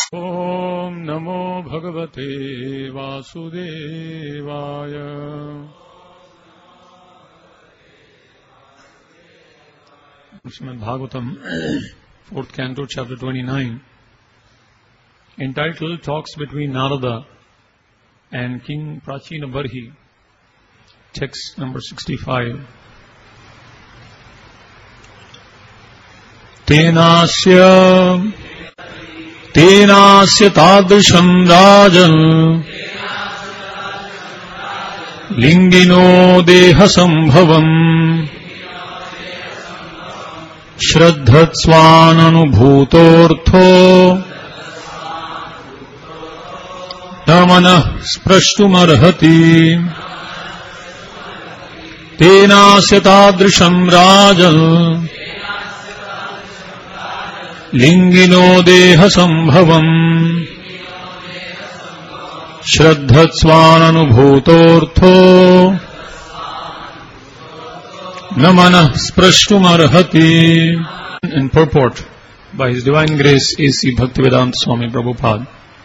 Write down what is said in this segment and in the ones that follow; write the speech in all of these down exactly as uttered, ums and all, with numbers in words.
Om Namo Bhagavate Vasudevaya. Srimad Bhagavatam, fourth canto, chapter twenty-nine, entitled Talks Between Narada and King Prachina Barhi, text number sixty-five. Tenasya Tenasya tadrisham rajan lingino deha sambhavam shraddhatsvananubhutortho namanah sprashtumarhati. Tenasya tadrisham rajan lingino deha sambhavam shraddhatsvananubhutortho namanah sprashtumarhati. In purport, by His Divine Grace A C Bhaktivedanta Swami Prabhupada.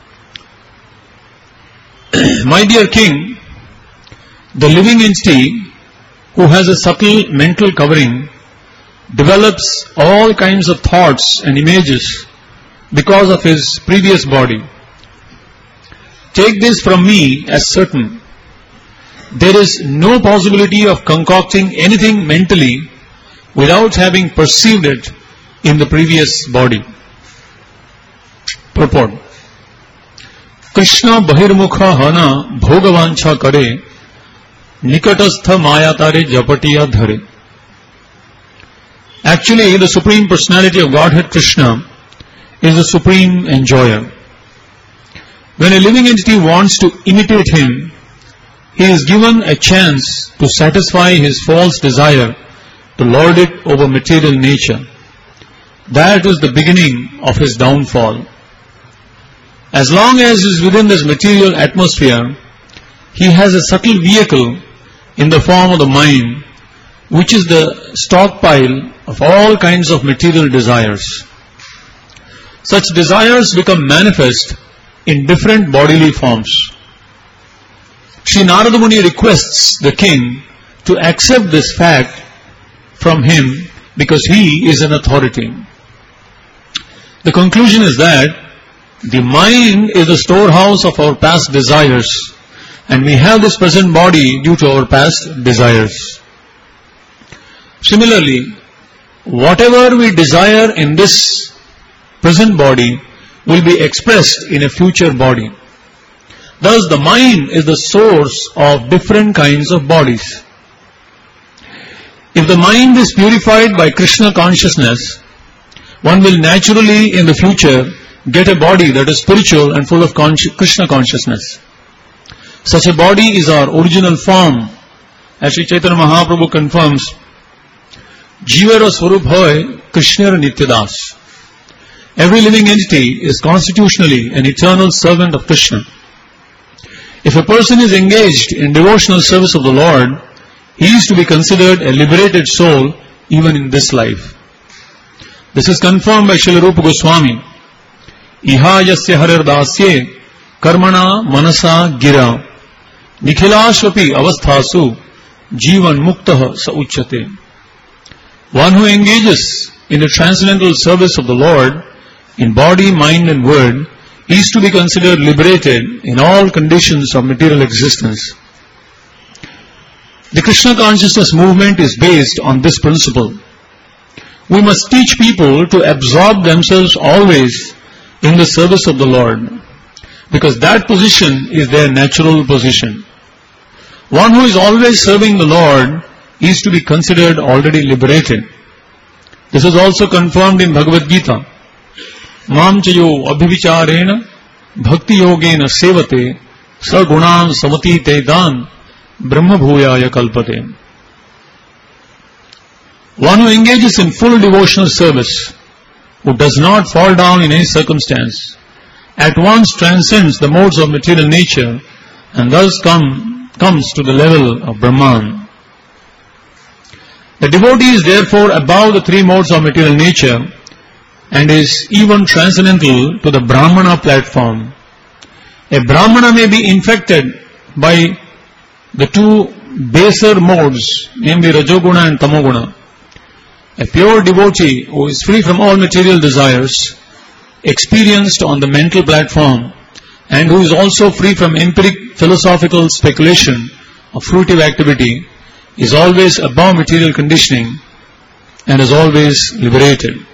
My dear King, the living entity who has a subtle mental covering develops all kinds of thoughts and images because of his previous body. Take this from me as certain. There is no possibility of concocting anything mentally without having perceived it in the previous body. Purport. Krishna bahirmukha hana bhogavancha kare nikatastha mayatare japatiya dhare. Actually, the Supreme Personality of Godhead Krishna is the supreme enjoyer. When a living entity wants to imitate him, he is given a chance to satisfy his false desire to lord it over material nature. That is the beginning of his downfall. As long as he is within this material atmosphere, he has a subtle vehicle in the form of the mind, which is the stockpile of all kinds of material desires. Such desires become manifest in different bodily forms. Sri Narada Muni requests the king to accept this fact from him because he is an authority. The conclusion is that the mind is the storehouse of our past desires, and we have this present body due to our past desires. Similarly, whatever we desire in this present body will be expressed in a future body. Thus, the mind is the source of different kinds of bodies. If the mind is purified by Krishna consciousness, one will naturally in the future get a body that is spiritual and full of consci- Krishna consciousness. Such a body is our original form. As Sri Chaitanya Mahaprabhu confirms, Jivara Swarup Hoy Krishnara Nityadas. Every living entity is constitutionally an eternal servant of Krishna. If a person is engaged in devotional service of the Lord, he is to be considered a liberated soul even in this life. This is confirmed by Srila Rupa Goswami. Iha yasya harir dasye karmana manasa gira nikhilashvapi avasthasu jivan muktah sa uchyate. One who engages in the transcendental service of the Lord in body, mind and word is to be considered liberated in all conditions of material existence. The Krishna consciousness movement is based on this principle. We must teach people to absorb themselves always in the service of the Lord, because that position is their natural position. One who is always serving the Lord is to be considered already liberated. This is also confirmed in Bhagavad Gita. Mam chayo abhivicharena bhakti yogena sevate sagunan samati te dan brahma bhuyaya kalpate. One who engages in full devotional service, who does not fall down in any circumstance, at once transcends the modes of material nature and thus come, comes to the level of Brahman. The devotee is therefore above the three modes of material nature and is even transcendental to the Brahmana platform. A Brahmana may be infected by the two baser modes, namely Rajoguna and Tamoguna. A pure devotee who is free from all material desires, experienced on the mental platform, and who is also free from empiric philosophical speculation or fruitive activity, is always above material conditioning and is always liberated.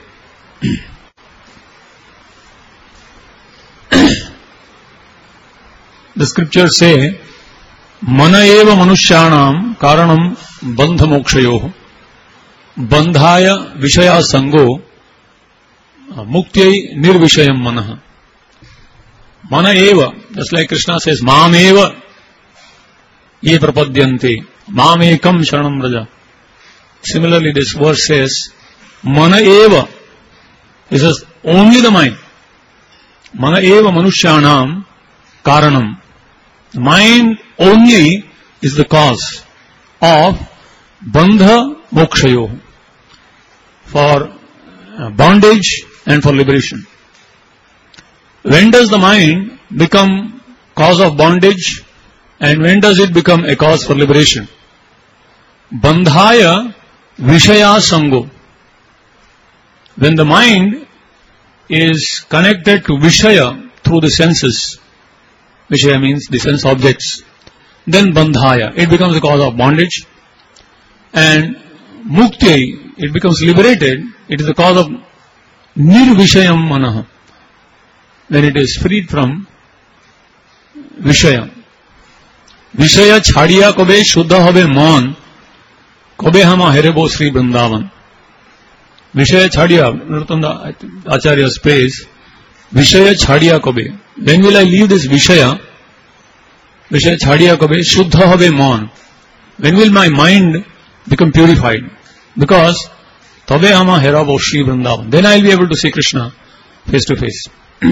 The scriptures say, Mana eva manushyanam karanam bandha mokshayoh bandhaya vishaya sango muktya nirvishayam manah. Mana eva, just like Krishna says, Mam eva ye prapadyante Mam ekam sharanam raja. Similarly, this verse says, Mana eva, it says only the mind. Mana eva manushyanam karanam. The mind only is the cause of bandha mokshayo, for bondage and for liberation. When does the mind become cause of bondage and when does it become a cause for liberation? Bandhaya vishaya sango. When the mind is connected to vishaya through the senses, Vishaya means the sense objects, then bandhaya, it becomes a cause of bondage, and mukti, it becomes liberated, it is the cause of nirvishayam manah, when it is freed from vishaya. Vishaya chhadiya kobe shuddha hobe mon, kobe hama herebo Sri Vrindavan. Vishaya chhadiya, Narottam Acharya's praise, Vishaya chhadiya kobe. When will I leave this Vishaya? Vishaya chhadiya kobe, shuddha hobe mon. When will my mind become purified? Because tabe hama herabo Sri Vrindavan. Then I will be able to see Krishna face to face.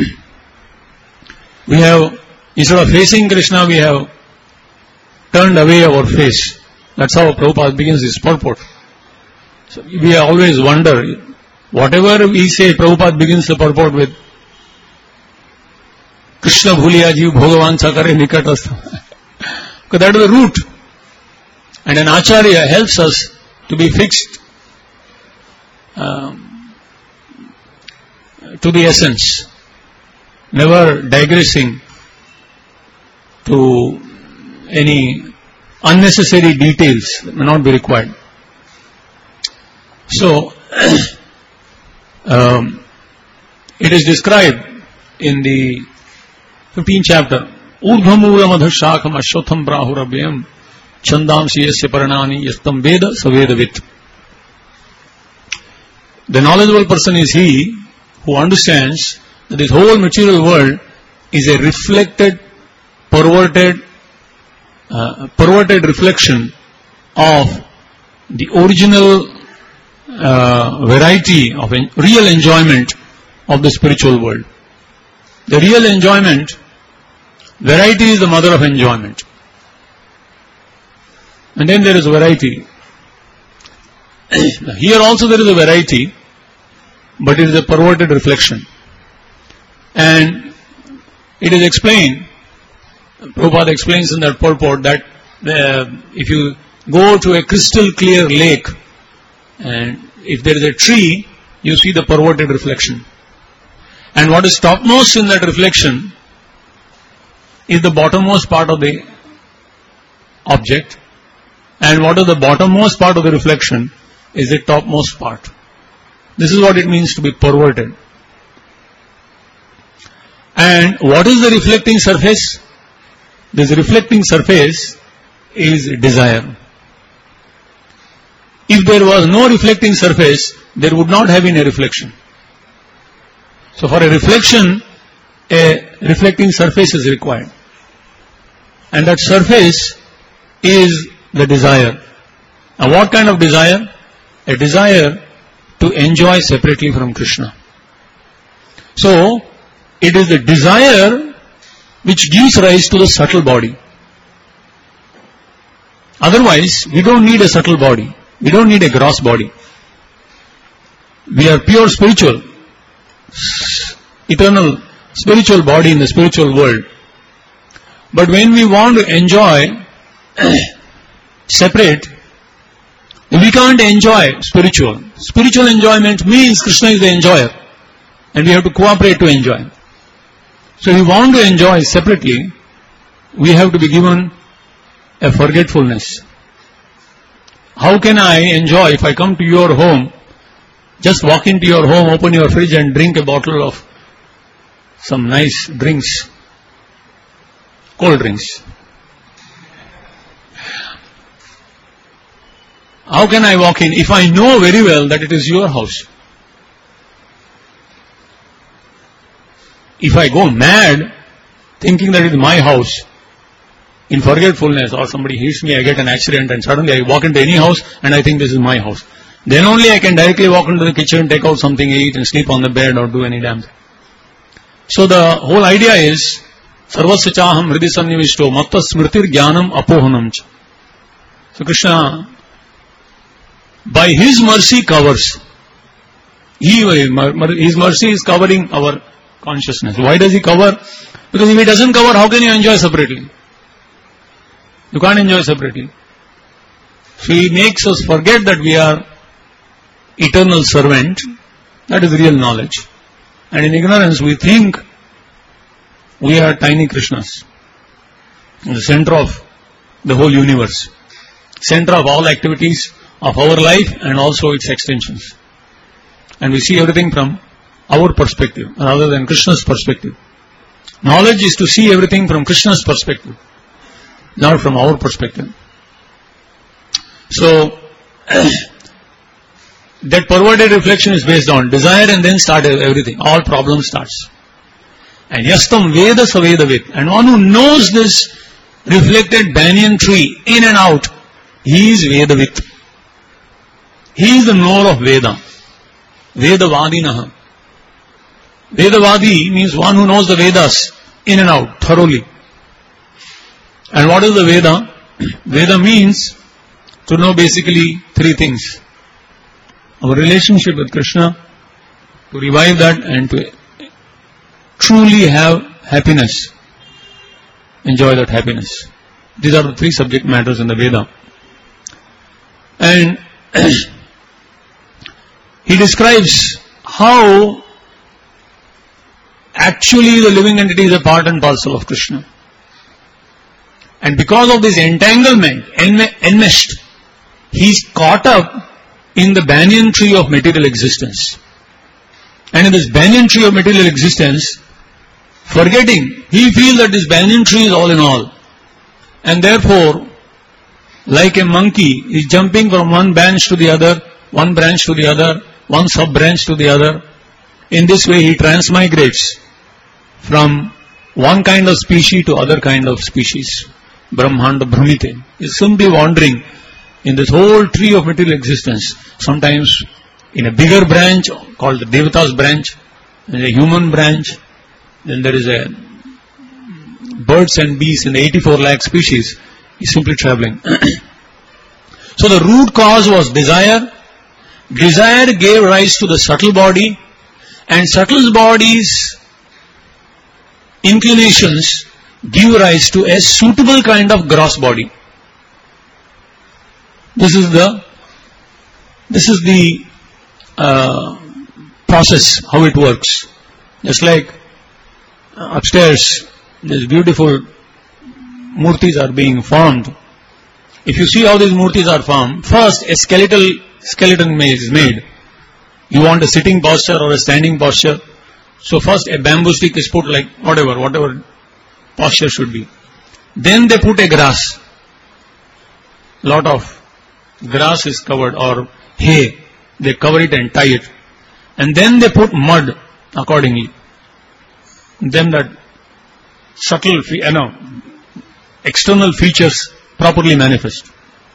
We have, instead of facing Krishna, we have turned away our face. That's how Prabhupada begins his purport. So we always wonder, whatever we say, Prabhupada begins the purport with Krishna bhuliya jiv bhagavan sakare nikatastha. Because that is the root. And an acharya helps us to be fixed um, to the essence, never digressing to any unnecessary details that may not be required. So, um, it is described in the fifteenth chapter, Urdhamura madhashakam ashwatham brahurabhyam chandamsi yasya paranani yastam veda savedavit. The knowledgeable person is he who understands that this whole material world is a reflected, perverted, uh, perverted reflection of the original uh, variety of en- real enjoyment of the spiritual world. The real enjoyment, variety is the mother of enjoyment. And then there is variety. Here also there is a variety, but it is a perverted reflection. And it is explained, Prabhupada explains in that purport that uh, if you go to a crystal clear lake and if there is a tree, you see the perverted reflection. And what is topmost in that reflection is the bottommost part of the object, and what is the bottommost part of the reflection is the topmost part. This is what it means to be perverted. And what is the reflecting surface? This reflecting surface is desire. If there was no reflecting surface, there would not have been a reflection. So for a reflection, a reflecting surface is required. And that surface is the desire. Now what kind of desire? A desire to enjoy separately from Krishna. So, it is the desire which gives rise to the subtle body. Otherwise, we don't need a subtle body. We don't need a gross body. We are pure spiritual. eternal spiritual body in the spiritual world. But when we want to enjoy separate, we can't enjoy spiritual. Spiritual enjoyment means Krishna is the enjoyer, and we have to cooperate to enjoy. So if we want to enjoy separately, we have to be given a forgetfulness. How can I enjoy if I come to your home, just walk into your home, open your fridge and drink a bottle of some nice drinks, cold drinks? How can I walk in if I know very well that it is your house? If I go mad thinking that it is my house, in forgetfulness, or somebody hits me, I get an accident, and suddenly I walk into any house and I think this is my house, then only I can directly walk into the kitchen, take out something, eat, and sleep on the bed or do any damn thing. So the whole idea is, Sarvasya chaham hridi sannivishto matta smritir jnanam apohanam cha. So Krishna, by His mercy covers. He, His mercy is covering our consciousness. Why does He cover? Because if He doesn't cover, how can you enjoy separately? You can't enjoy separately. So He makes us forget that we are eternal servant. That is real knowledge. And in ignorance we think we are tiny Krishnas, in the center of the whole universe, center of all activities of our life and also its extensions. And we see everything from our perspective rather than Krishna's perspective. Knowledge is to see everything from Krishna's perspective, not from our perspective. So, that perverted reflection is based on desire and then start everything. All problem starts. And yastam veda saveda vid. And one who knows this reflected banyan tree in and out, he is Vedavit. He is the knower of Veda. Vedavadinaha. Vedavadi means one who knows the Vedas in and out, thoroughly. And what is the Veda? Veda means to know basically three things. Our relationship with Krishna, to revive that and to truly have happiness, enjoy that happiness. These are the three subject matters in the Veda. And he describes how actually the living entity is a part and parcel of Krishna. And because of this entanglement, enmeshed, he is caught up in the banyan tree of material existence. And in this banyan tree of material existence, forgetting, he feels that this banyan tree is all in all. And therefore, like a monkey, is jumping from one branch to the other, one branch to the other, one sub-branch to the other. In this way, he transmigrates from one kind of species to other kind of species. Brahmanda Brahmite is simply wandering in this whole tree of material existence. Sometimes in a bigger branch called the Devata's branch, there is a human branch, then there is a birds and bees in the eighty-four lakh species. He is simply traveling. So the root cause was desire. Desire gave rise to the subtle body, and subtle body's inclinations give rise to a suitable kind of gross body. This is the this is the uh, process, how it works. Just like uh, upstairs, these beautiful murtis are being formed. If you see how these murtis are formed, first a skeletal skeleton is made. You want a sitting posture or a standing posture. So first a bamboo stick is put, like whatever, whatever posture should be. Then they put a grass. Lot of grass is covered, or hay. They cover it and tie it. And then they put mud accordingly. Then that subtle, you know, external features properly manifest.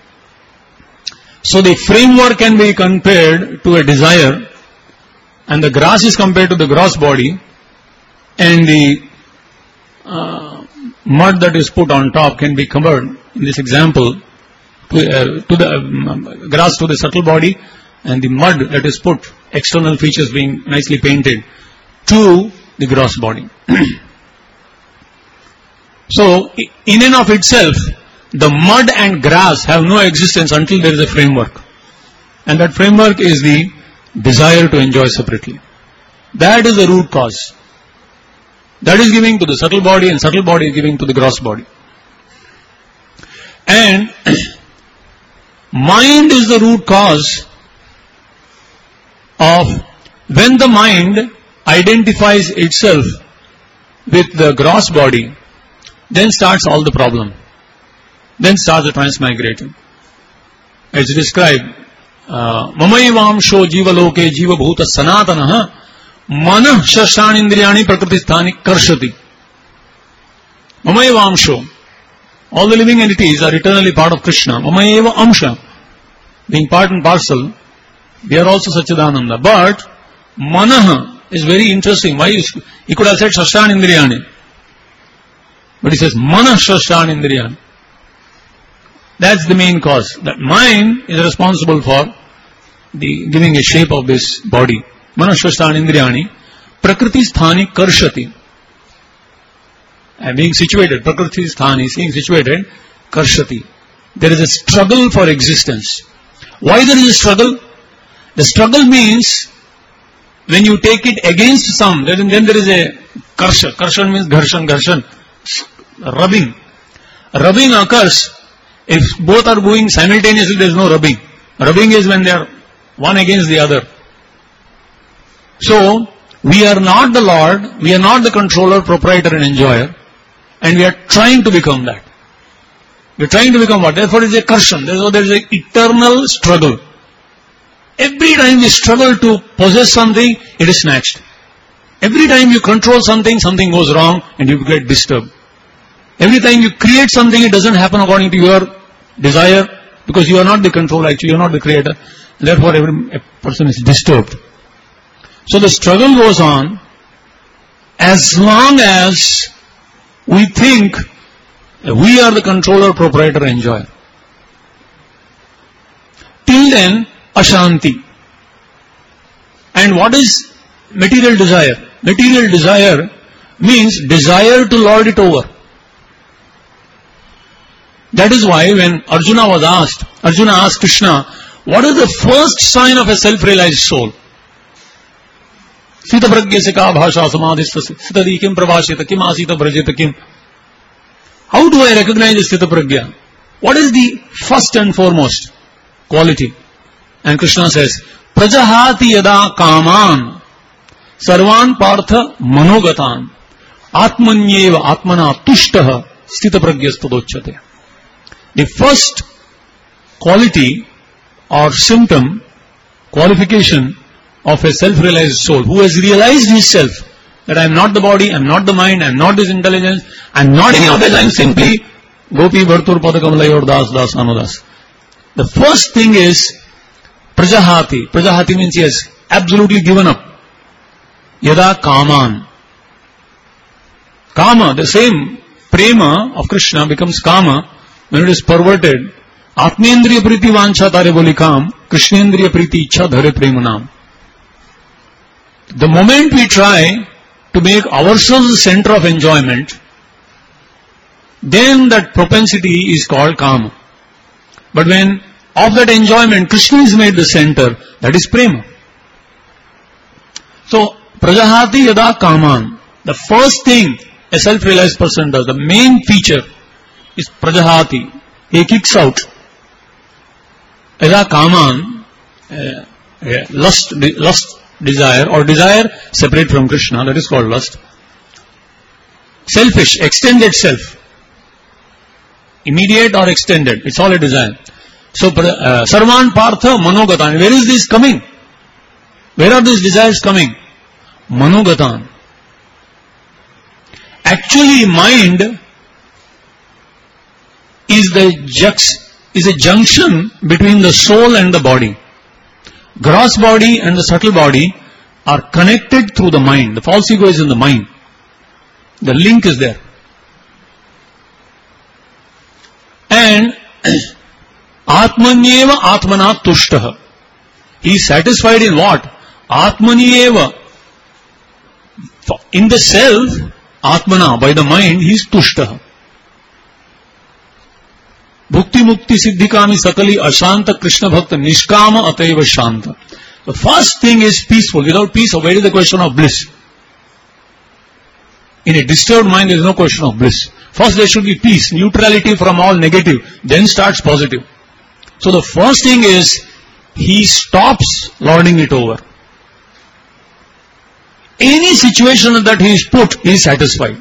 So the framework can be compared to a desire, and the grass is compared to the gross body, and the uh, mud that is put on top can be covered, in this example, to, uh, to the um, grass to the subtle body, and the mud that is put, external features being nicely painted, to the gross body. So, in and of itself, the mud and grass have no existence until there is a framework. And that framework is the desire to enjoy separately. That is the root cause. That is giving to the subtle body, and subtle body is giving to the gross body. And mind is the root cause of when the mind identifies itself with the gross body, then starts all the problem. Then starts the transmigrating. As described, Mamayvamsho jiva loke jiva bhuta sanatanaha manah shashanindriyani prakrtisthani karshati. Mamayvamsho. All the living entities are eternally part of Krishna. Mamayeva amsha. Being part and parcel, they are also Satchidananda. But manah is very interesting. Why? He could have said shashanindriyani. But he says manah shashanindriyani. That's the main cause. That mind is responsible for the giving a shape of this body. Manashvasthani indriyani prakriti sthani karshati. And being situated, prakriti sthani, being situated, karshati. There is a struggle for existence. Why there is a struggle? The struggle means when you take it against some, then, then there is a karsha. Karshan means gharshan, gharshan. Rubbing. Rubbing occurs. If both are going simultaneously, there is no rubbing. Rubbing is when they are one against the other. So, we are not the Lord, we are not the controller, proprietor and enjoyer, and we are trying to become that. We are trying to become what? Therefore it is a karshan. Therefore there is an eternal struggle. Every time we struggle to possess something, it is snatched. Every time you control something, something goes wrong and you get disturbed. Every time you create something, it doesn't happen according to your desire, because you are not the controller, actually you are not the creator. Therefore every person is disturbed. So the struggle goes on as long as we think that we are the controller, proprietor, enjoyer. Till then, ashanti. And what is material desire? Material desire means desire to lord it over. That is why when Arjuna was asked, Arjuna asked Krishna, what is the first sign of a self-realized soul? Sita pragya se ka bhasha samadhista sitadi kim prabhashita kim asita brajita kim. How do I recognize the sthita pragya? What is the first and foremost quality? And Krishna says, prajahati yada kaman sarvan partha manogatan atmanyeva atmana tushtaha sthita pragyastadochyate. The first quality or symptom, qualification of a self-realized soul who has realized himself that I am not the body, I am not the mind, I am not this intelligence, I am not any of this, I am simply Gopi Bhartur Padakamalay Das Das Anudas. The first thing is Prajahati. Prajahati means he has absolutely given up. Yada Kaman. Kama, the same prema of Krishna becomes Kama when it is perverted. Atmendriya priti vancha tare boli kam, Krishnendriya priti ichha dhare premanam. The moment we try to make ourselves the center of enjoyment, then that propensity is called kama. But when of that enjoyment Krishna is made the center, that is prema. So, prajahati yada kaman. The first thing a self-realized person does, the main feature is prajahati. He kicks out. Yada kaman, uh, uh, lust, lust, desire or desire separate from Krishna, that is called lust. Selfish, extended self. Immediate or extended, it's all a desire. So, uh, Sarvan Partha Manogatan. Where is this coming? Where are these desires coming? Manogatan. Actually, mind is the jux, is a junction between the soul and the body. Gross body and the subtle body are connected through the mind. The false ego is in the mind. The link is there. And Atmanyeva Atmana Tushtaha. He is satisfied in what? Atmanyeva. In the self, Atmana, by the mind, he is Tushtaha. Bhukti Mukti Siddhikami Sakali Ashanta Krishna Bhakta Nishkama Ataiva Shanta. The first thing is peaceful. Without peace, where is the question of bliss? In a disturbed mind, there is no question of bliss. First there should be peace, neutrality from all negative, then starts positive. So the first thing is, he stops lording it over. Any situation that he is put, he is satisfied.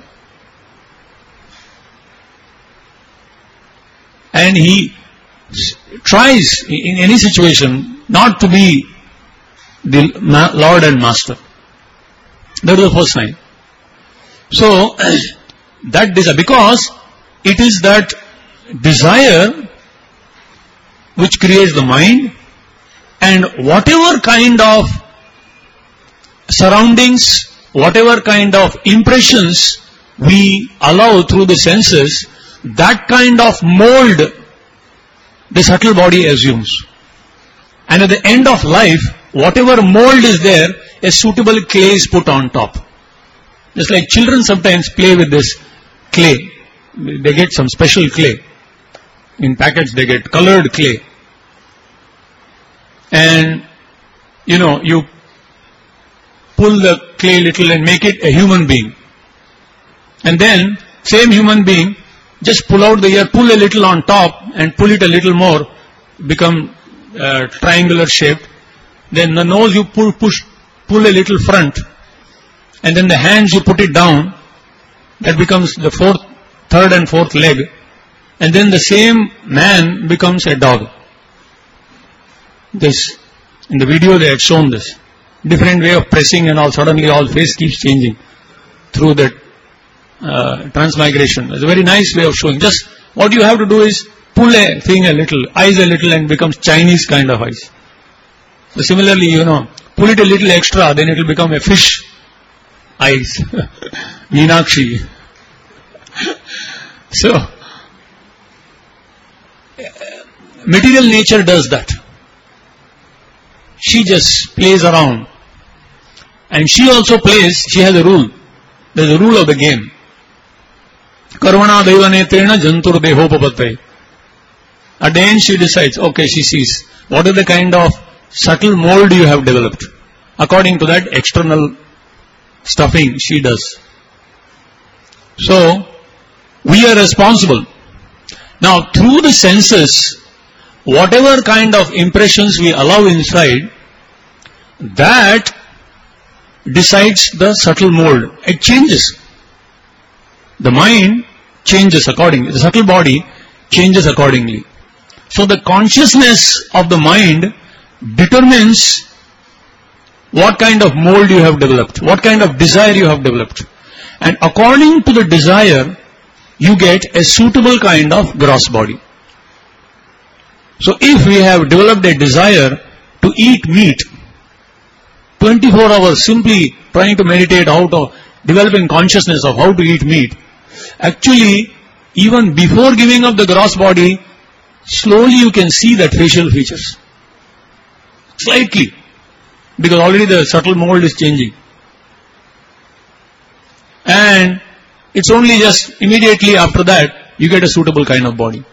And he tries in any situation not to be the Lord and Master. That is the first sign. So, that desire, because it is that desire which creates the mind, and whatever kind of surroundings, whatever kind of impressions we allow through the senses, that kind of mold the subtle body assumes. And at the end of life, whatever mold is there, a suitable clay is put on top. Just like children sometimes play with this clay. They get some special clay. In packets they get colored clay. And, you know, you pull the clay little and make it a human being. And then, same human being, just pull out the ear, pull a little on top and pull it a little more, become uh, triangular shaped. Then the nose you pull, push, pull a little front. And then the hands you put it down, that becomes the fourth, third and fourth leg. And then the same man becomes a dog. This, in the video they had shown this. Different way of pressing and all, suddenly all face keeps changing through that uh, transmigration. It's a very nice way of showing. Just what you have to do is pull a thing a little, eyes a little and becomes Chinese kind of eyes. So similarly, you know, pull it a little extra, then it will become a fish eyes. Meenakshi. So, material nature does that. She just plays around. And she also plays, she has a rule. There is a rule of the game. Karvana devanetrena jantur dehopapatai. At the end she decides, okay, she sees what is the kind of subtle mold you have developed. According to that external stuffing she does. So, we are responsible. Now, through the senses, whatever kind of impressions we allow inside, that decides the subtle mold. It changes. The mind changes accordingly. The subtle body changes accordingly. So the consciousness of the mind determines what kind of mold you have developed, what kind of desire you have developed. And according to the desire, you get a suitable kind of gross body. So if we have developed a desire to eat meat, twenty-four hours simply trying to meditate how to, developing consciousness of how to eat meat, actually even before giving up the gross body, slowly you can see that facial features. Slightly. Because already the subtle mold is changing. And it's only just immediately after that you get a suitable kind of body.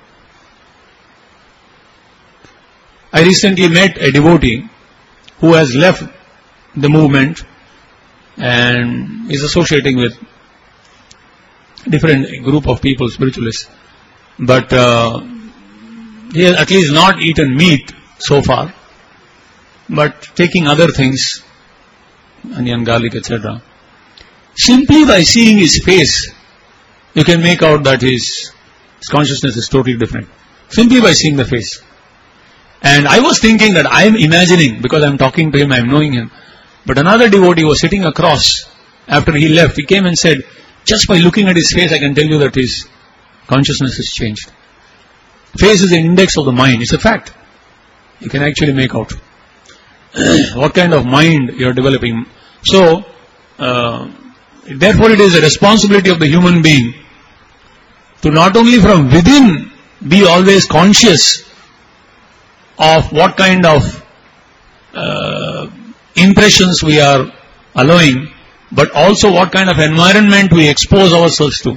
I recently met a devotee who has left the movement and is associating with different group of people, spiritualists. But uh, he has at least not eaten meat so far, but taking other things, onion, garlic, et cetera. Simply by seeing his face, you can make out that his, his consciousness is totally different. Simply by seeing the face. And I was thinking that I am imagining, because I am talking to him, I am knowing him. But another devotee was sitting across after he left. He came and said, just by looking at his face, I can tell you that his consciousness has changed. Face is an index of the mind. It's a fact. You can actually make out what kind of mind you are developing. So, uh, therefore it is a responsibility of the human being to not only from within be always conscious of what kind of uh, impressions we are allowing, but also what kind of environment we expose ourselves to.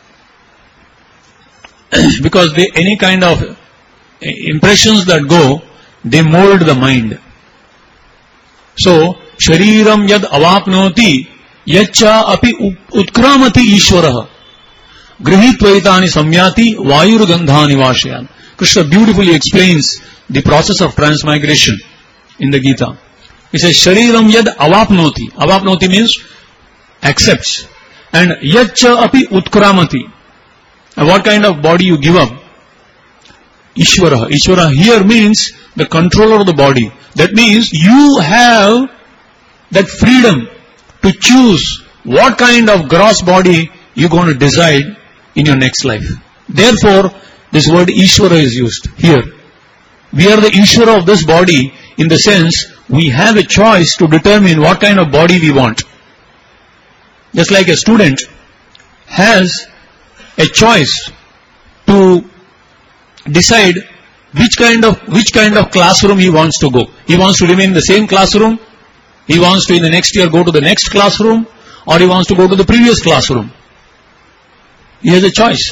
Because they, any kind of impressions that go, they mold the mind. So, shariram yad avapnoti yacha api utkramati ishvaraha grihitvaitani samyati vayurgandhani vashayan. Krishna beautifully explains the process of transmigration in the Gita. He says, shariram yad avapnoti. Avapnoti means accepts. And yacha api utkramati. And what kind of body you give up? Ishvara. Ishvara here means the controller of the body. That means you have that freedom to choose what kind of gross body you're going to decide in your next life. Therefore, this word Ishvara is used here. We are the Ishvara of this body in the sense we have a choice to determine what kind of body we want. Just like a student has a choice to decide which kind of which kind of classroom he wants to go. He wants to remain in the same classroom, he wants to in the next year go to the next classroom, or he wants to go to the previous classroom. He has a choice.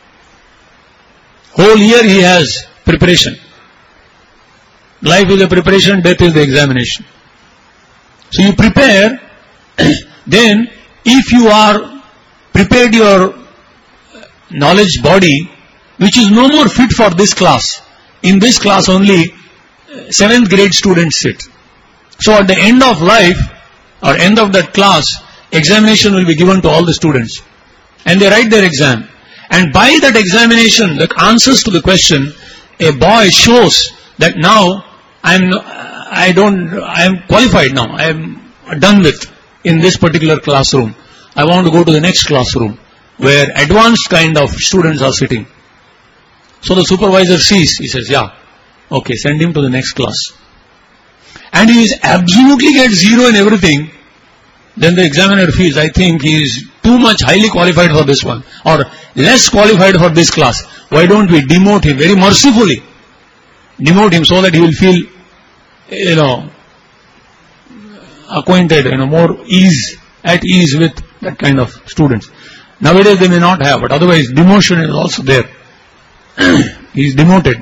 Whole year he has preparation. Life is a preparation, death is the examination. So you prepare, then if you are prepared your knowledge body, which is no more fit for this class. In this class only seventh grade students sit. So at the end of life, or end of that class, examination will be given to all the students. And they write their exam. And by that examination, the answers to the question, a boy shows that now I'm, I don't, I'm qualified now. I'm done with in this particular classroom. I want to go to the next classroom where advanced kind of students are sitting. So the supervisor sees, he says, yeah, okay, send him to the next class. And he is absolutely gets zero in everything. Then the examiner feels, I think he is too much highly qualified for this one, or less qualified for this class. Why don't we demote him very mercifully? Demote him so that he will feel, you know, acquainted, you know, more ease, at ease with that kind of students. Nowadays they may not have, but otherwise demotion is also there. He is demoted.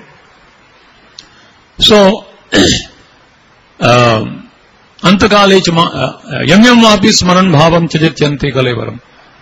So, um, Antakale yam yam vapi smaran bhavam chajityanti kalevaram.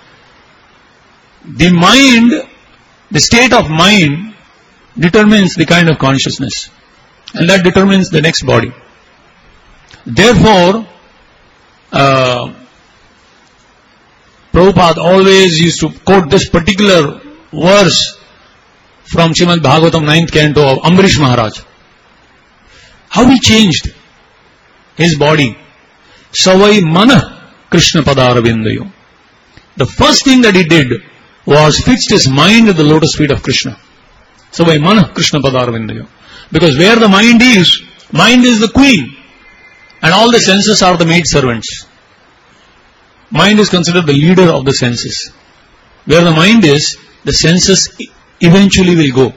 The mind, the state of mind determines the kind of consciousness, and that determines the next body. Therefore, uh, Prabhupada always used to quote this particular verse from Srimad Bhagavatam ninth canto of Ambarish Maharaj. How he changed his body. Savai mana Krishna padaravindayo. The first thing that he did was fixed his mind at the lotus feet of Krishna. Savai mana Krishna padaravindayo. Because where the mind is, mind is the queen. And all the senses are the maid servants. Mind is considered the leader of the senses. Where the mind is, the senses eventually will go.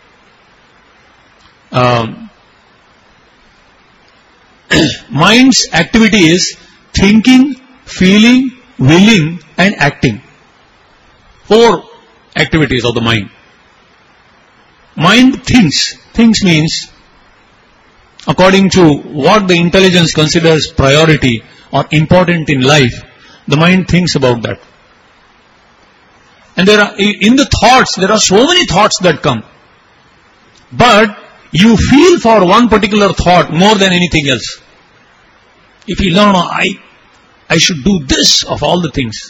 Um, mind's activity is thinking, feeling, willing and acting. Four activities of the mind. Mind thinks. Thinks means according to what the intelligence considers priority or important in life, the mind thinks about that. And there are, in the thoughts, there are so many thoughts that come. But you feel for one particular thought more than anything else. If you learn, I, I should do this of all the things.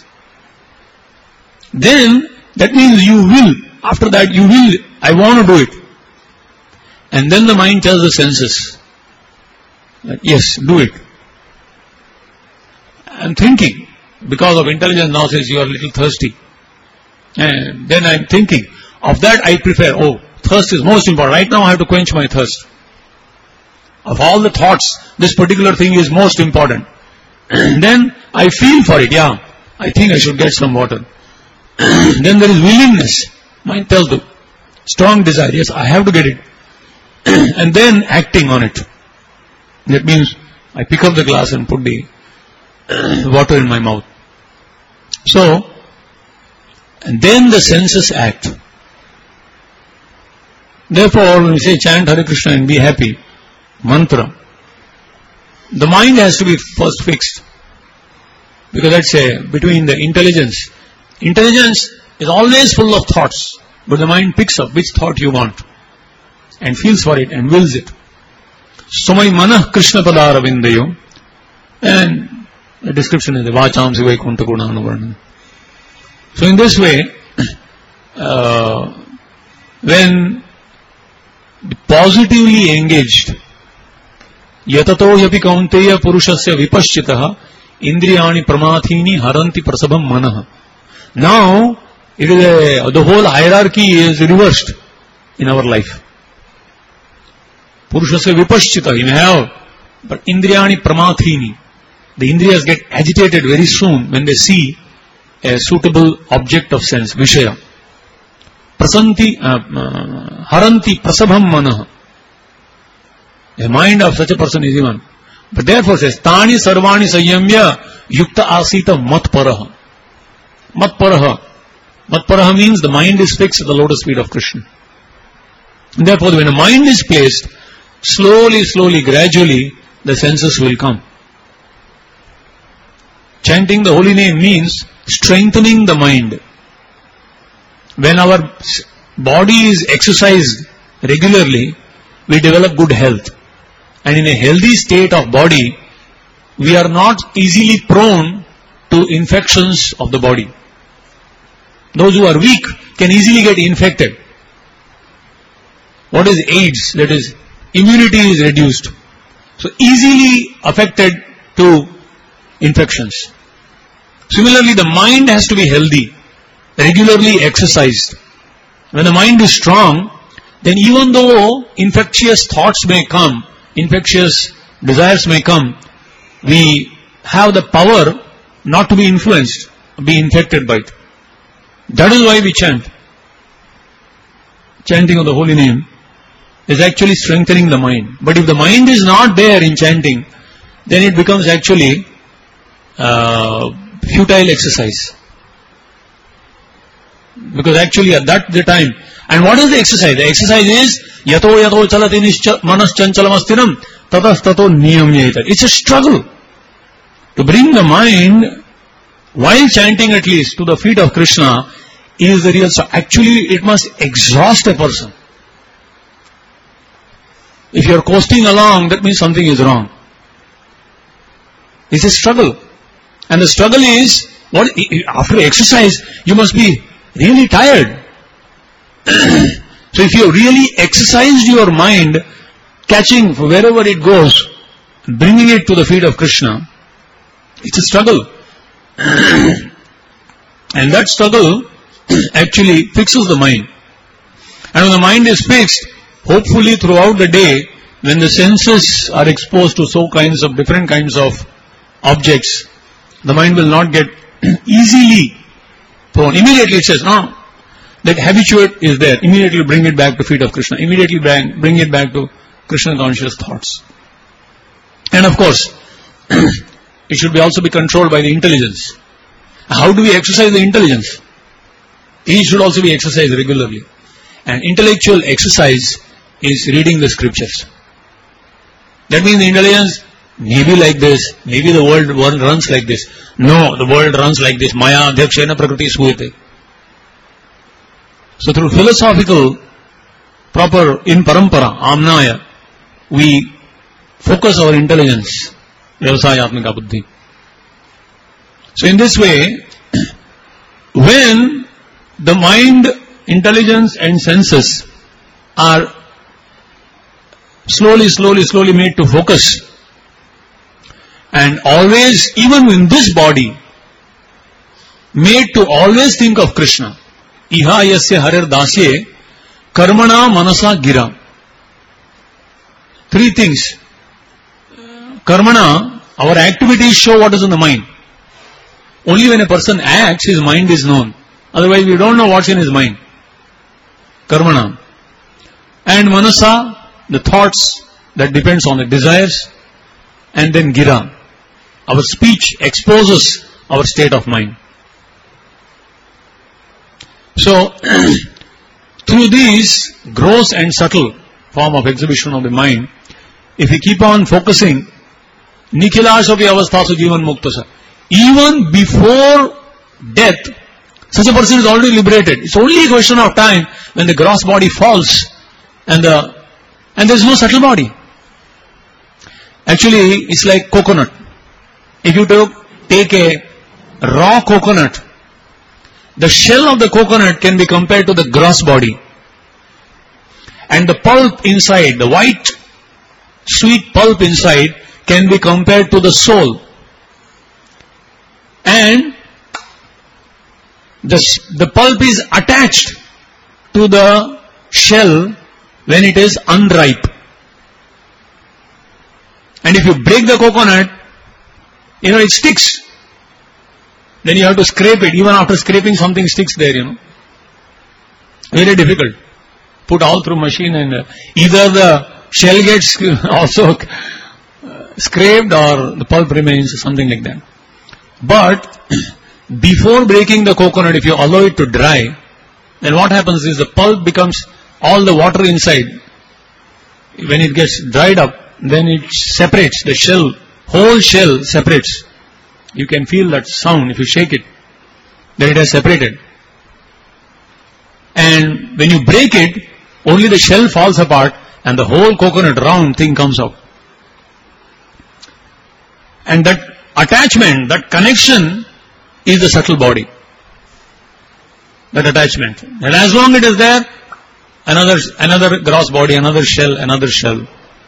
Then, that means you will. After that, you will. I want to do it. And then the mind tells the senses, that yes, do it. I'm thinking. Because of intelligence now says you are a little thirsty. And then I'm thinking, of that I prefer, oh, thirst is most important. Right now I have to quench my thirst. Of all the thoughts, this particular thing is most important. Then I feel for it, yeah, I think I should get some water. Then there is willingness. Mind tells you, strong desire, yes, I have to get it. And then acting on it. That means I pick up the glass and put the water in my mouth. So, and then the senses act. Therefore, when we say chant Hare Krishna and be happy, mantra, the mind has to be first fixed. Because let's say, between the intelligence, intelligence is always full of thoughts, but the mind picks up which thought you want, and feels for it, and wills it. Somai manah Krishna padara vindayo, and the description is the vacham sivaikuntha gunanuvarna. So in this way, uh, when positively engaged, yatato yapi kaunteya purushasya vipaschitaha indriyani pramathini haranti prasabham manah. Now, it is a, the whole hierarchy is reversed in our life. Purushasya vipaschita, you may have, but indriyani pramathini, the indriyas get agitated very soon when they see a suitable object of sense, vishaya. Prasanti, uh, uh, haranti prasabham manah. The mind of such a person is even. But therefore says, tani sarvani sanyamya yukta asita matparaha. Matparaha. Matparaha means the mind is fixed at the lotus feet of Krishna. And therefore when the mind is placed, slowly, slowly, gradually, the senses will come. Chanting the holy name means strengthening the mind. When our body is exercised regularly, we develop good health. And in a healthy state of body, we are not easily prone to infections of the body. Those who are weak can easily get infected. What is AIDS? That is, immunity is reduced. So easily affected to infections. Similarly, the mind has to be healthy, regularly exercised. When the mind is strong, then even though infectious thoughts may come, infectious desires may come, we have the power not to be influenced, be infected by it. That is why we chant. Chanting of the holy name is actually strengthening the mind. But if the mind is not there in chanting, then it becomes actually uh, futile exercise. Because actually at that the time, and what is the exercise? The exercise is yato yato chalati manas chanchalamastinam tatas tato niyamyaitat. It's a struggle to bring the mind, while chanting at least, to the feet of Krishna is the real. So actually it must exhaust a person. If you are coasting along, that means something is wrong. It's a struggle. And the struggle is, what after exercise, you must be really tired. So if you really exercised your mind, catching wherever it goes, bringing it to the feet of Krishna, it's a struggle. And that struggle actually fixes the mind. And when the mind is fixed, hopefully throughout the day, when the senses are exposed to so kinds of different kinds of objects, the mind will not get easily prone. Immediately it says, no, that habituate is there. Immediately bring it back to feet of Krishna. Immediately bring, bring it back to Krishna conscious thoughts. And of course, it should be also be controlled by the intelligence. How do we exercise the intelligence? It should also be exercised regularly. And intellectual exercise is reading the scriptures. That means the intelligence may be like this, maybe the world runs like this. No, the world runs like this. Maya adhyakshena prakriti suyate. So through philosophical, proper, in parampara, amnaya, we focus our intelligence, vyavasayatmika buddhi. So in this way, when the mind, intelligence and senses are slowly, slowly, slowly made to focus, and always, even in this body, made to always think of Krishna. Iha yasya harer dasye karmana manasa gira. Three things. Karmana, our activities show what is in the mind. Only when a person acts, his mind is known. Otherwise, we don't know what's in his mind. Karmana. And manasa, the thoughts that depends on the desires. And then gira, Our speech exposes our state of mind. So, through these gross and subtle form of exhibition of the mind, if we keep on focusing, Nikhilashapi avasthasu jivan muktasa, even before death, such a person is already liberated. It's only a question of time when the gross body falls and the and there is no subtle body. Actually, it's like coconut. If you take a raw coconut, the shell of the coconut can be compared to the gross body. And the pulp inside, the white, sweet pulp inside, can be compared to the soul. And the, the pulp is attached to the shell when it is unripe. And if you break the coconut, you know, it sticks. Then you have to scrape it. Even after scraping, something sticks there, you know. Very difficult. Put all through machine and uh, either the shell gets also uh, scraped or the pulp remains, something like that. But before breaking the coconut, if you allow it to dry, then what happens is the pulp becomes all the water inside. When it gets dried up, then it separates, the shell, whole shell separates. You can feel that sound if you shake it, that it has separated. And when you break it, only the shell falls apart and the whole coconut round thing comes out. And that attachment, that connection is the subtle body. That attachment. And as long as it is there, another, another gross body, another shell, another shell.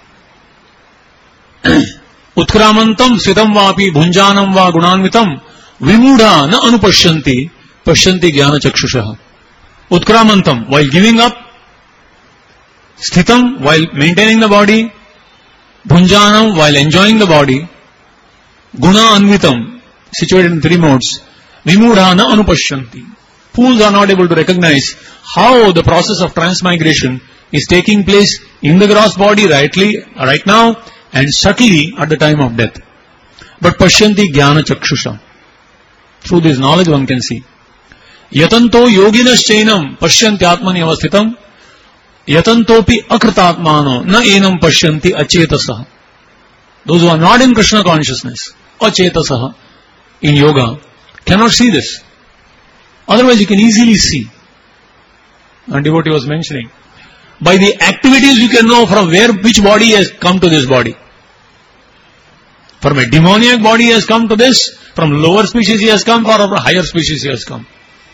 Utkramantam sitam vapi bhunjanam va gunanvitam vimudha na anupashyanti pashyanti jnana chakshushaha. Utkramantam, while giving up, sthitam, while maintaining the body, bhunjanam, while enjoying the body, guna anvitam, situated in three modes, vimudha na anupashyanti. Fools are not able to recognize how the process of transmigration is taking place in the gross body rightly, right now, and subtly at the time of death. But pashyanti jnana chakshusha. Through this knowledge one can see. Yatanto yoginas chainam pashyanti atmani avasthitam yatantopi akritatmano na enam pashyanti achetasaha. Those who are not in Krishna consciousness, achetasaha, in yoga, cannot see this. Otherwise you can easily see. And devotee was mentioning, by the activities you can know from where, which body has come to this body. From a demoniac body he has come to this, from lower species he has come, or from a higher species he has come.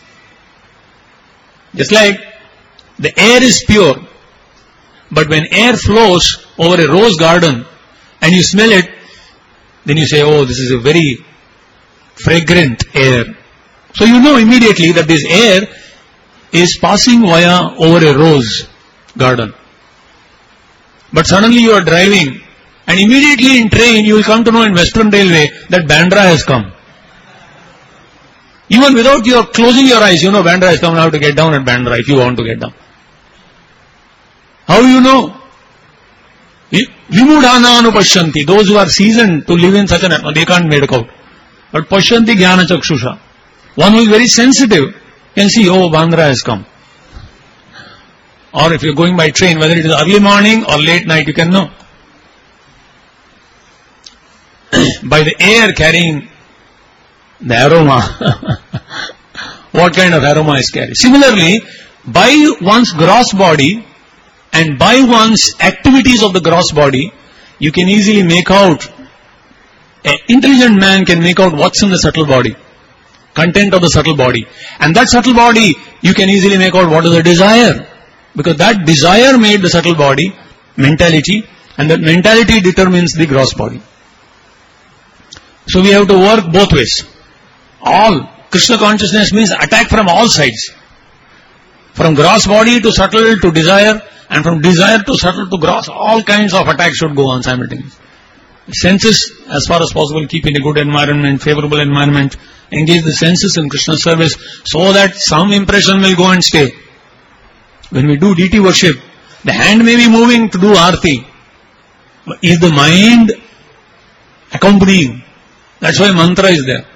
Just like the air is pure, but when air flows over a rose garden and you smell it, then you say, oh, this is a very fragrant air. So you know immediately that this air is passing via over a rose garden. But suddenly you are driving and immediately in train you will come to know in Western Railway that Bandra has come. Even without your closing your eyes, you know Bandra has come, now to get down at Bandra if you want to get down. How do you know? Vimudhana anupashyanti. Those who are seasoned to live in such an atmosphere, they can't make out. But pashyanti jnana chakshusha. One who is very sensitive can see, oh, Bandra has come. Or if you are going by train, whether it is early morning or late night, you can know. By the air carrying the aroma. What kind of aroma is carried? Similarly, by one's gross body and by one's activities of the gross body, you can easily make out, an intelligent man can make out what's in the subtle body, content of the subtle body. And that subtle body, you can easily make out what is the desire. Because that desire made the subtle body, mentality, and that mentality determines the gross body. So we have to work both ways. All Krishna consciousness means attack from all sides. From gross body to subtle to desire, and from desire to subtle to gross, all kinds of attacks should go on simultaneously. Senses, as far as possible, keep in a good environment, favorable environment, engage the senses in Krishna service so that some impression will go and stay. When we do deity worship, the hand may be moving to do arti, but is the mind accompanying? That's why mantra is there.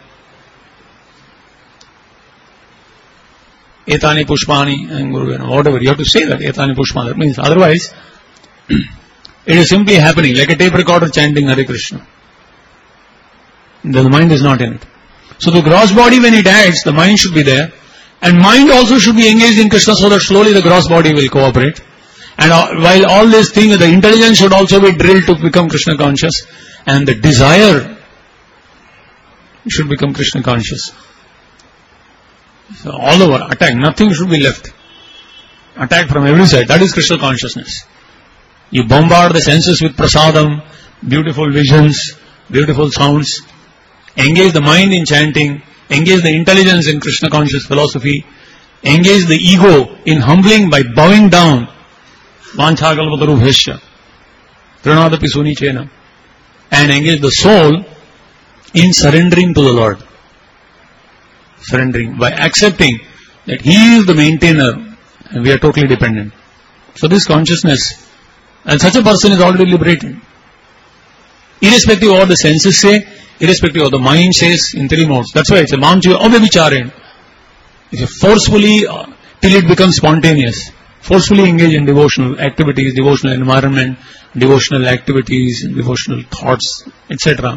Etani pushpani and Guru, whatever. You have to say that. Etani pushpani. That means otherwise, it is simply happening like a tape recorder chanting Hare Krishna. The mind is not in it. So the gross body, when it acts, the mind should be there. And mind also should be engaged in Krishna so that slowly the gross body will cooperate. And while all these things, the intelligence should also be drilled to become Krishna conscious. And the desire should become Krishna conscious. So all over, attack, nothing should be left. Attack from every side, that is Krishna consciousness. You bombard the senses with prasadam, beautiful visions, beautiful sounds. Engage the mind in chanting, engage the intelligence in Krishna conscious philosophy, engage the ego in humbling by bowing down. Vanchakalpatarubhesya, Trinadapi Sunichena. And engage the soul in surrendering to the Lord. Surrendering by accepting that He is the maintainer and we are totally dependent. So this consciousness, and such a person is already liberated. Irrespective of what the senses say, irrespective of the mind says in three modes. That's why it's a mamjiva avyavicharan. If you forcefully, uh, till it becomes spontaneous, forcefully engage in devotional activities, devotional environment, devotional activities, devotional thoughts, et cetera,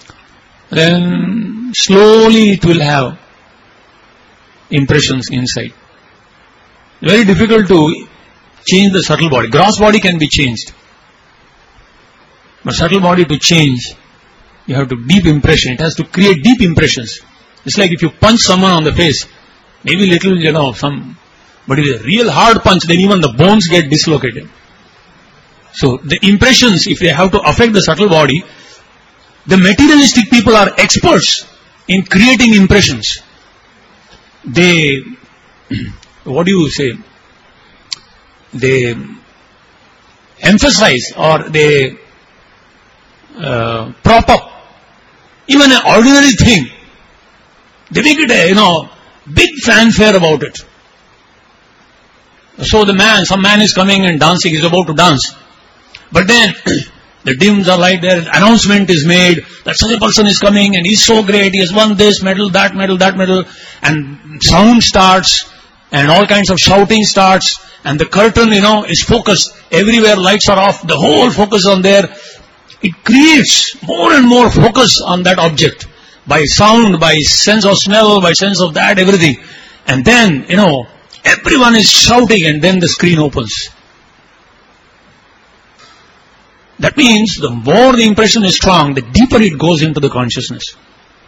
then slowly it will have impressions inside. Very difficult to change the subtle body. Gross body can be changed. But subtle body to change, you have to deep impression. It has to create deep impressions. It's like if you punch someone on the face, maybe little, you know, some, but if it's a real hard punch, then even the bones get dislocated. So the impressions, if they have to affect the subtle body, the materialistic people are experts in creating impressions. They, what do you say? They emphasize or they uh, prop up even an ordinary thing. They make it a, you know, big fanfare about it. So the man, some man is coming and dancing, he is about to dance. But then, the dims are light there, announcement is made that such a person is coming and he's so great, he has won this medal, that medal, that medal, and sound starts, and all kinds of shouting starts, and the curtain, you know, is focused. Everywhere lights are off, the whole focus on there. It creates more and more focus on that object. By sound, by sense of smell, by sense of that, everything. And then, you know, everyone is shouting and then the screen opens. That means the more the impression is strong, the deeper it goes into the consciousness.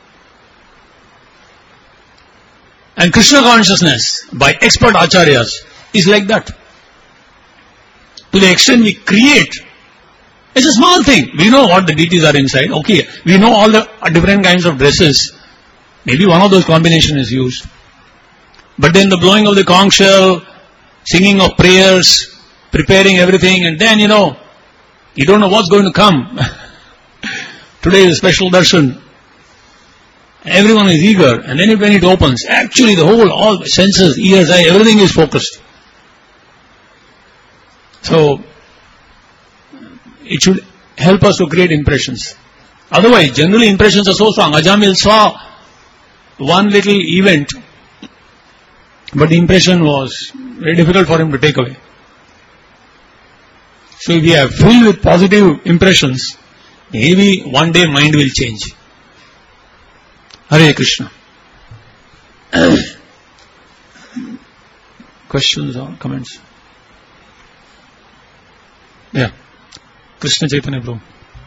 And Krishna consciousness, by expert acharyas, is like that. To the extent we create, it's a small thing. We know what the deities are inside. Okay, we know all the different kinds of dresses. Maybe one of those combinations is used. But then the blowing of the conch shell, singing of prayers, preparing everything, and then, you know, you don't know what's going to come. Today is a special darshan. Everyone is eager, and then when it opens, actually the whole, all senses, ears, eyes, everything is focused. So, it should help us to create impressions. Otherwise, generally impressions are so strong. Ajamil saw one little event, but the impression was very difficult for him to take away. So if we are filled with positive impressions, maybe one day mind will change. Hare Krishna. Questions or comments? Yeah. Krishna Chaitanya Prabhu.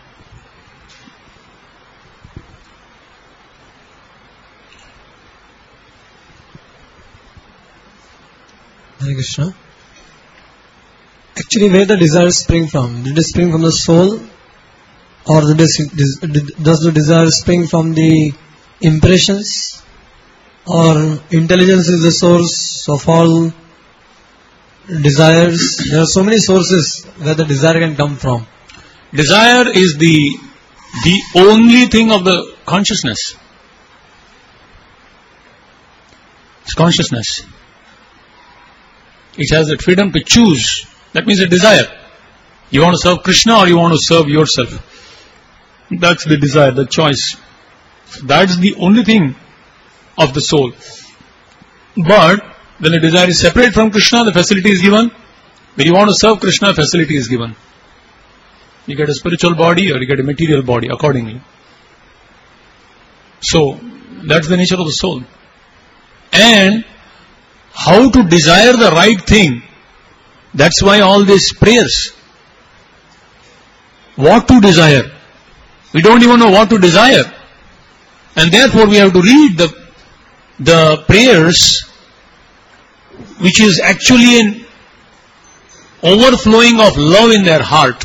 Hare Krishna. Actually, where the desires spring from? Did it spring from the soul, or does the desire spring from the impressions, or intelligence is the source of all desires? There are so many sources where the desire can come from. Desire is the the only thing of the consciousness. It's consciousness. It has the freedom to choose. That means a desire. You want to serve Krishna or you want to serve yourself. That's the desire, the choice. So that's the only thing of the soul. But when the desire is separate from Krishna, the facility is given. When you want to serve Krishna, facility is given. You get a spiritual body or you get a material body accordingly. So, that's the nature of the soul. And how to desire the right thing, that's why all these prayers. What to desire? We don't even know what to desire. And therefore we have to read the, the prayers which is actually an overflowing of love in their heart.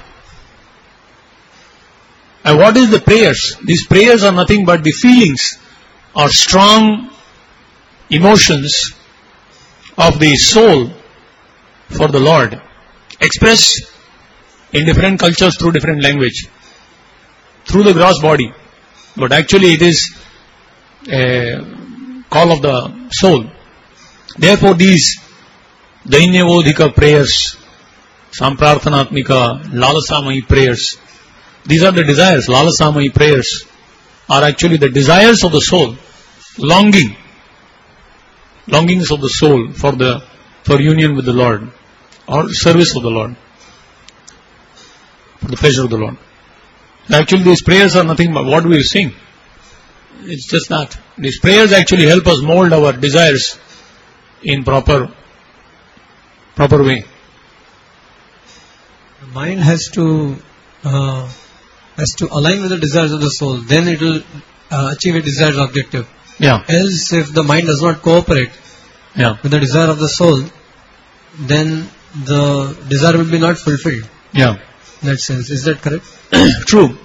And what is the prayers? These prayers are nothing but the feelings or strong emotions of the soul for the Lord, expressed in different cultures through different language, through the gross body. But actually it is a call of the soul. Therefore these Dainyavodhika prayers, Samprarthanatmika, Lalasamayi prayers, these are the desires. Lalasamayi prayers are actually the desires of the soul, longing, longings of the soul for the for union with the Lord or service of the Lord, for the pleasure of the Lord. Actually, these prayers are nothing but what we sing. It's just that these prayers actually help us mold our desires in proper proper way. The mind has to uh, has to align with the desires of the soul. Then it will uh, achieve a desired objective. Yeah. Else, if the mind does not cooperate yeah. with the desire of the soul, then the desire will be not fulfilled. Yeah. In that sense, is that correct? True.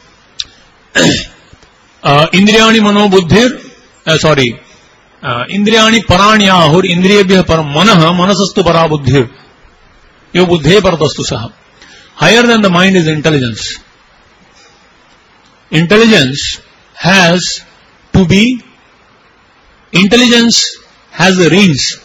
uh, Indriyani mano buddhir, uh, sorry, uh, Indriyani paranyahur indriyabhyah param manaha manasastu para buddhir. Yo buddhe paratastu saha. Higher than the mind is intelligence. Intelligence has to be, intelligence has the reins.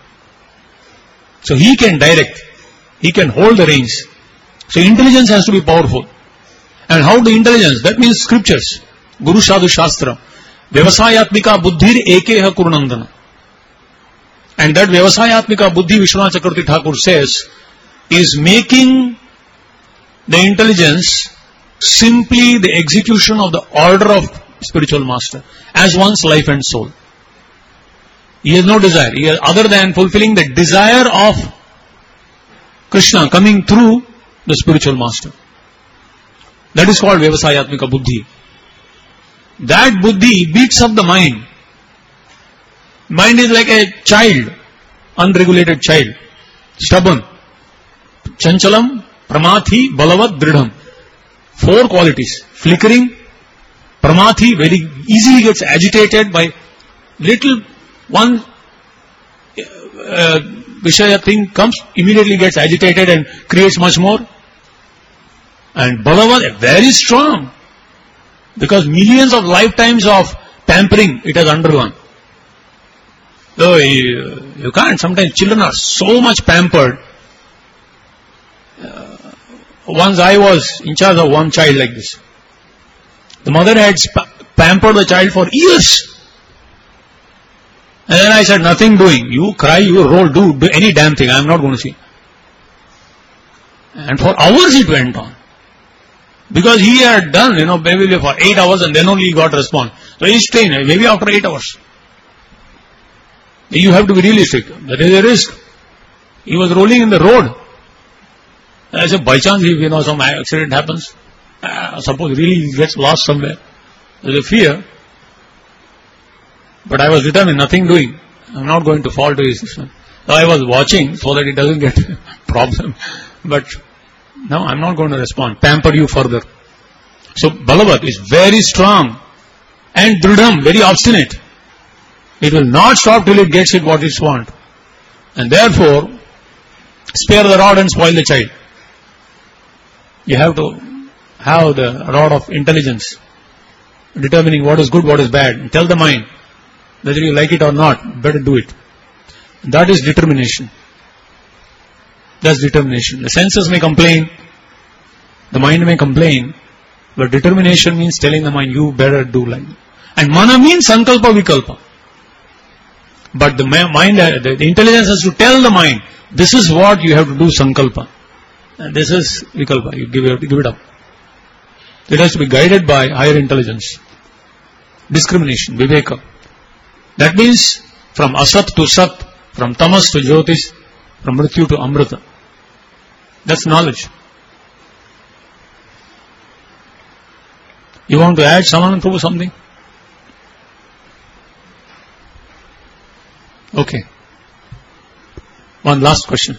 So he can direct, he can hold the reins. So intelligence has to be powerful. And how the intelligence? That means scriptures. Guru Sadhu Shastra. Vyavasayatmika buddhir ekeha kurunandana. And that Vyavasayatmika buddhi, Vishwanath Chakravarti Thakur says, is making the intelligence simply the execution of the order of spiritual master as one's life and soul. He has no desire. He has, other than fulfilling the desire of Krishna coming through the spiritual master. That is called Vyavasayatmika buddhi. That buddhi beats up the mind. Mind is like a child, unregulated child, stubborn. Chanchalam, Pramathi, Balavat, Dridham. Four qualities. Flickering, Pramathi, very easily gets agitated by little one uh, Vishaya thing comes, immediately gets agitated and creates much more. And Balavat, very strong. Because millions of lifetimes of pampering it has undergone. So you, you can't, sometimes children are so much pampered. Uh, once I was in charge of one child like this. The mother had sp- pampered the child for years. And then I said, nothing doing. You cry, you roll, do, do any damn thing. I am not going to see. And for hours it went on. Because he had done, you know, maybe for eight hours and then only he got response. So he stayed, maybe after eight hours. You have to be realistic. That is a risk. He was rolling in the road. And I said, by chance, if you know some accident happens, uh, suppose really he gets lost somewhere, there is a fear. But I was determined, nothing doing. I am not going to fall to his system. So I was watching so that it doesn't get problem. But no, I am not going to respond. Pamper you further. So Balavat is very strong and Dridham, very obstinate. It will not stop till it gets it what it wants. And therefore, spare the rod and spoil the child. You have to have the rod of intelligence, determining what is good, what is bad. Tell the mind, whether you like it or not, better do it. That is determination. That's determination. The senses may complain, the mind may complain, but determination means telling the mind, you better do like that. And mana means sankalpa vikalpa. But the mind, the, the intelligence has to tell the mind, this is what you have to do, sankalpa. And this is vikalpa. You give it, give it up. It has to be guided by higher intelligence. Discrimination, viveka. That means from asat to sat, from tamas to jyotis, from mrityu to amrita. That's knowledge. You want to add someone to something? Okay. One last question.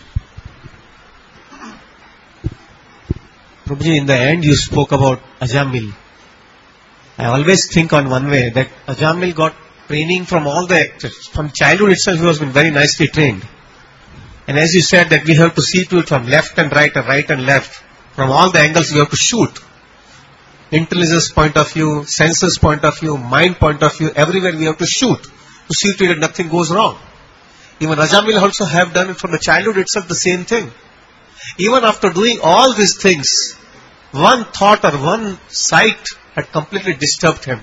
Prabhuji, in the end you spoke about Ajamil. I always think on one way that Ajamil got training from all the actors. From childhood itself he was been very nicely trained. And as you said that we have to see to it from left and right and right and left. From all the angles we have to shoot. Intelligence point of view, senses point of view, mind point of view, everywhere we have to shoot. To see to it that nothing goes wrong. Even Ajamil also have done it from the childhood itself the same thing. Even after doing all these things, one thought or one sight had completely disturbed him.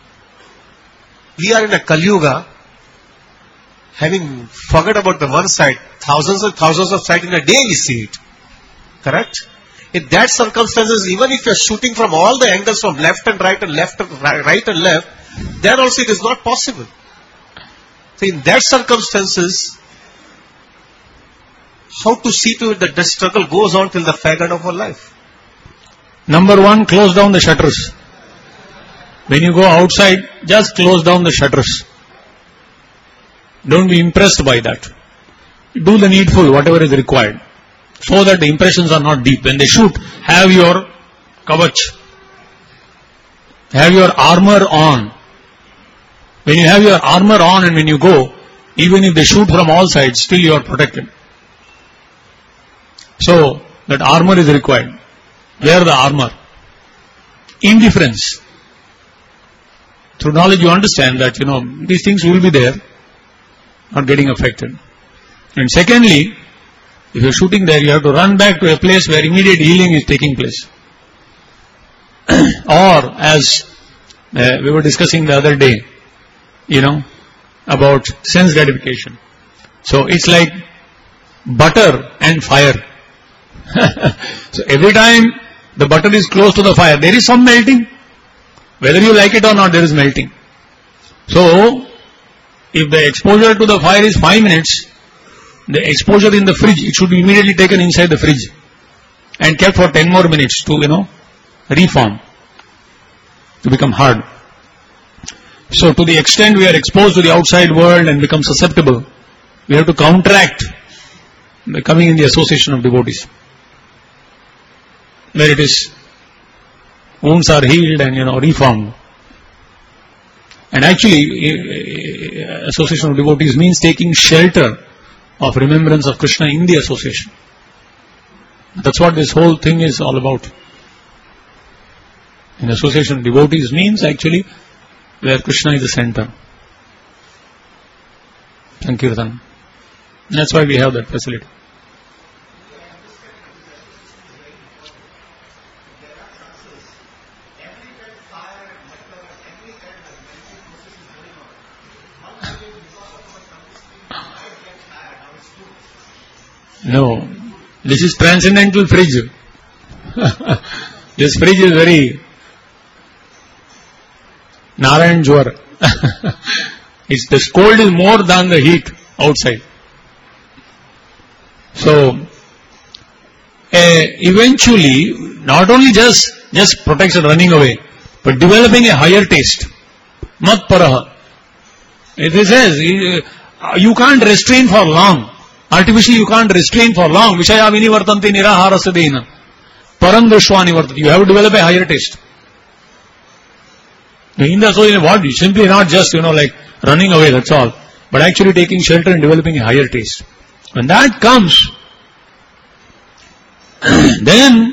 We are in a Kali Yuga, having forgot about the one sight, thousands and thousands of sight in a day we see it. Correct? In that circumstances, even if you are shooting from all the angles from left and right and left and right, right and left, then also it is not possible. So in that circumstances, how to see to it that the struggle goes on till the fag end of our life? Number one, close down the shutters. When you go outside, just close down the shutters. Don't be impressed by that. Do the needful, whatever is required, so that the impressions are not deep. When they shoot, have your kavach, have your armor on. When you have your armor on and when you go, even if they shoot from all sides, still you are protected. So, that armor is required. Wear the armor. Indifference. Through knowledge you understand that, you know, these things will be there, not getting affected. And secondly, if you are shooting there, you have to run back to a place where immediate healing is taking place. Or, as uh, we were discussing the other day, you know, about sense gratification. So, it's like butter and fire. So, every time the butter is close to the fire, there is some melting. Whether you like it or not, there is melting. So, if the exposure to the fire is five minutes, the exposure in the fridge, it should be immediately taken inside the fridge and kept for ten more minutes to, you know, reform, to become hard. So, to the extent we are exposed to the outside world and become susceptible, we have to counteract by coming in the association of devotees, where it is wounds are healed and, you know, reformed. And actually, association of devotees means taking shelter of remembrance of Krishna in the association. That's what this whole thing is all about. In association of devotees means actually where Krishna is the center. Sankirtan. That's why we have that facility. No, this is transcendental fridge. This fridge is very Narayan Jwar. It's the cold is more than the heat outside. So, uh, eventually, not only just just protection running away, but developing a higher taste. Mat paraha. It says you can't restrain for long. Artificially you can't restrain for long. Vishaya vinivartanti niraharasya param drishwani vartati. You have to develop a higher taste. In the association, what? Simply not just, you know, like running away, that's all. But actually taking shelter and developing a higher taste. When that comes, then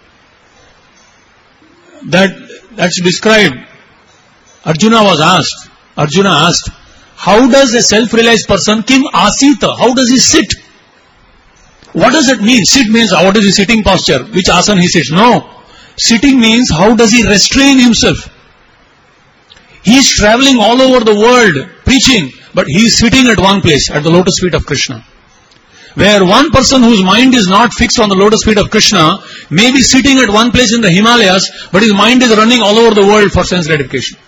that that's described. Arjuna was asked, Arjuna asked, how does a self-realized person, kim asita, how does he sit? What does it mean? Sit means, what is his sitting posture? Which asana he sits? No. Sitting means, how does he restrain himself? He is traveling all over the world preaching, but he is sitting at one place, at the lotus feet of Krishna. Where one person whose mind is not fixed on the lotus feet of Krishna may be sitting at one place in the Himalayas, but his mind is running all over the world for sense gratification.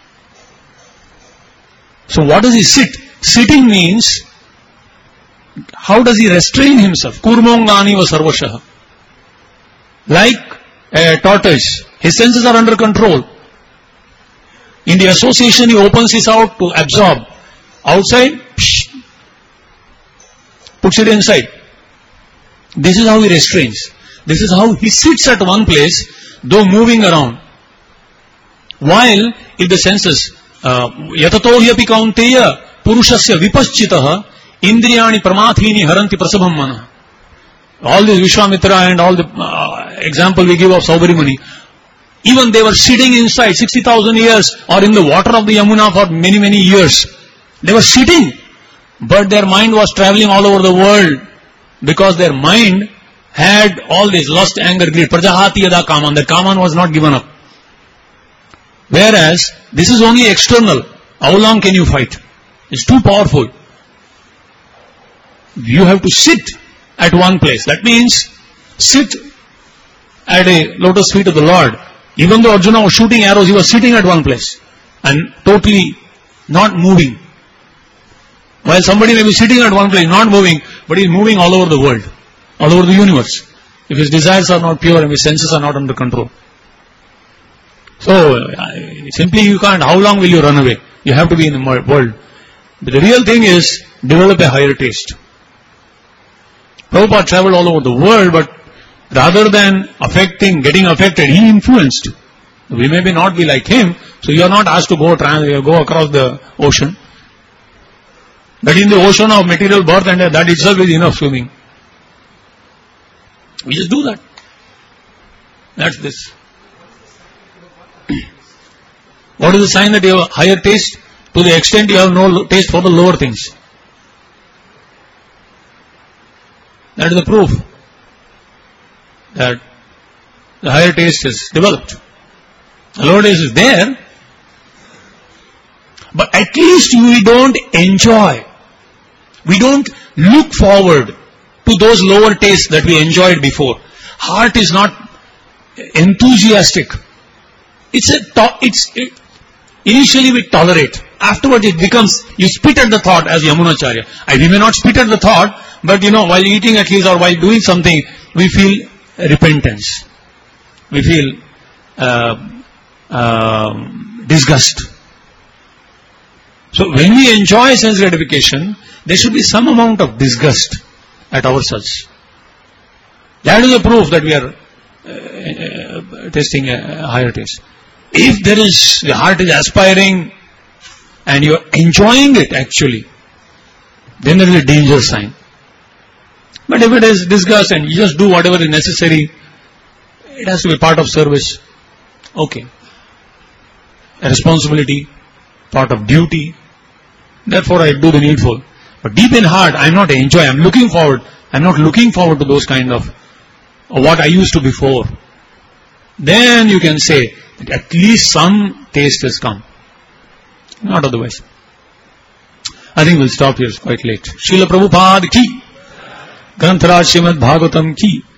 So what does he sit? Sitting means, how does he restrain himself? Kurmongani va sarvashaha. Like a tortoise, his senses are under control. In the association, he opens his out to absorb. Outside, psh, puts it inside. This is how he restrains. This is how he sits at one place, though moving around. While, if the senses, yatato hyapi kaunteya purushasya vipaschitaha indriyani pramathini haranti prasabham mana. All this Vishwamitra and all the uh, example we give of Saubari, even they were sitting inside sixty thousand years or in the water of the Yamuna for many, many years. They were sitting, but their mind was traveling all over the world because their mind had all this lust, anger, greed. Prajahati yada kaman. The kaman was not given up. Whereas, this is only external. How long can you fight? It's too powerful. You have to sit at one place. That means, sit at a lotus feet of the Lord. Even though Arjuna was shooting arrows, he was sitting at one place and totally not moving. While somebody may be sitting at one place, not moving, but he is moving all over the world, all over the universe, if his desires are not pure and his senses are not under control. So, uh, simply you can't, how long will you run away? You have to be in the world. But the real thing is, develop a higher taste. Prabhupada traveled all over the world, but rather than affecting, getting affected, he influenced. We may be not be like him, so you are not asked to go, trans, go across the ocean. But in the ocean of material birth and death, that itself is enough swimming. We just do that. That's this. What is the sign that you have a higher taste? To the extent you have no taste for the lower things. That is the proof that the higher taste is developed. The lower taste is there, but at least we don't enjoy. We don't look forward to those lower tastes that we enjoyed before. Heart is not enthusiastic. It's a, to- it's, it, initially we tolerate. Afterwards it becomes, you spit at the thought as Yamunacharya. I, we may not spit at the thought, but you know, while eating at least or while doing something, we feel repentance. We feel uh, uh, disgust. So when we enjoy sense gratification, there should be some amount of disgust at ourselves. That is a proof that we are uh, uh, tasting a higher taste. If there is, the heart is aspiring and you are enjoying it actually, then there is a danger sign. But if it is disgust and you just do whatever is necessary, it has to be part of service. Okay. A responsibility, part of duty. Therefore I do the needful. But deep in heart, I am not enjoying, I am looking forward. I am not looking forward to those kind of, or what I used to before. Then you can say that at least some taste has come. Not otherwise. I think we'll stop here, it's quite late. Srila Prabhupada ki, Grantaraj Srimad Bhagavatam ki.